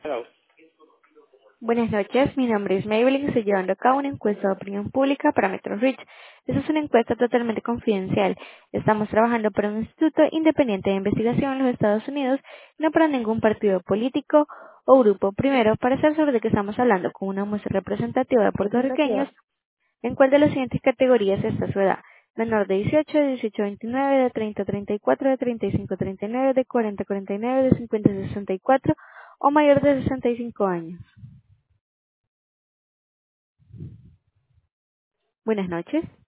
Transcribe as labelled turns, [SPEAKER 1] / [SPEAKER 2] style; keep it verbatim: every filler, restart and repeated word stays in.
[SPEAKER 1] Hello.
[SPEAKER 2] Buenas noches, mi nombre es Maybelline y estoy llevando a cabo una encuesta de opinión pública para Metro Reach. Esta es una encuesta totalmente confidencial. Estamos trabajando para un instituto independiente de investigación en los Estados Unidos, no para ningún partido político o grupo. Primero, para saber sobre de qué estamos hablando con una muestra representativa de puertorriqueños,
[SPEAKER 1] Representativa.
[SPEAKER 2] en cuál de las siguientes categorías está su edad: menor de dieciocho, de dieciocho a veintinueve, de treinta a treinta y cuatro, de treinta y cinco a treinta y nueve, de cuarenta a cuarenta y nueve, de cincuenta a sesenta y cuatro o mayor de sesenta y cinco años. Buenas noches.